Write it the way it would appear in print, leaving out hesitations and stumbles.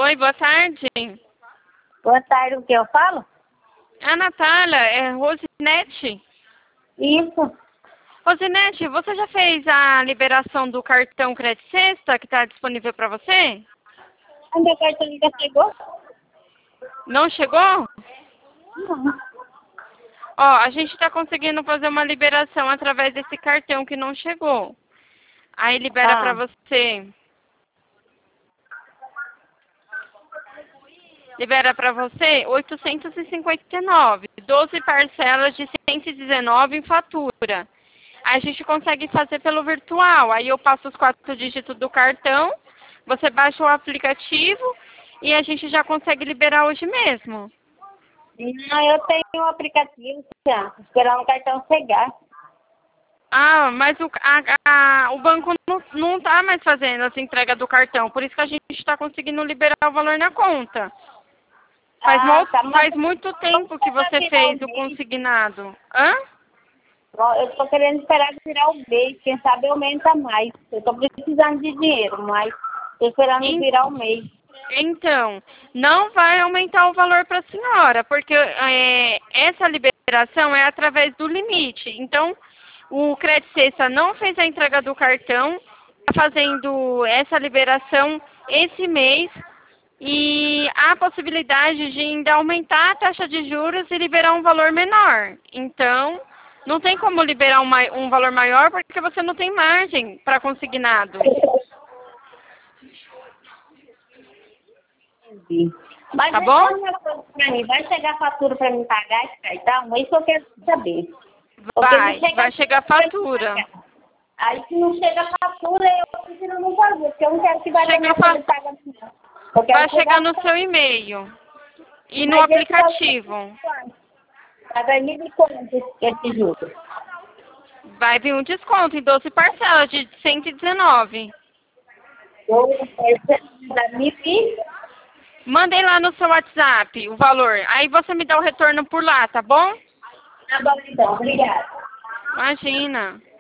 Oi, boa tarde. Boa tarde, o que eu falo? A Natália, é Rosinete. Isso. Rosinete, você já fez a liberação do cartão Crédito Sexta que está disponível para você? O meu cartão já chegou? Não chegou? Não. Ó, a gente está conseguindo fazer uma liberação através desse cartão que não chegou. Aí libera para você. Libera para você 859, 12 parcelas de 119 em fatura. Aí a gente consegue fazer pelo virtual. Aí eu passo os 4 dígitos do cartão, você baixa o aplicativo e a gente já consegue liberar hoje mesmo. Não, eu tenho um aplicativo, já, esperando o cartão chegar. Ah, mas o banco não tá mais fazendo essa entrega do cartão. Por isso que a gente está conseguindo liberar o valor na conta. Faz muito tempo que você fez o consignado. Hã? Eu estou querendo esperar virar o mês, quem sabe aumenta mais. Eu estou precisando de dinheiro, mas estou esperando virar o mês. Então, não vai aumentar o valor para a senhora, porque essa liberação é através do limite. Então, o Crédito Sexta não fez a entrega do cartão, está fazendo essa liberação esse mês e há possibilidade de ainda aumentar a taxa de juros e liberar um valor menor. Então, não tem como liberar um valor maior porque você não tem margem para consignado. Mas tá bom? Vai chegar a fatura para mim pagar esse cartão? Isso eu quero saber. Vai chegar a fatura. Aí se não chega a fatura, eu prefiro não fazer, porque eu não quero que vai pagar. Vai chegar no seu e-mail e no aplicativo. Vai vir de quanto esse juro? Vai vir um desconto em 12 parcelas de 119. 12 parcelas da MIFI? Mandei lá no seu WhatsApp o valor. Aí você me dá o retorno por lá, tá bom? Tá bom, então. Obrigada. Imagina.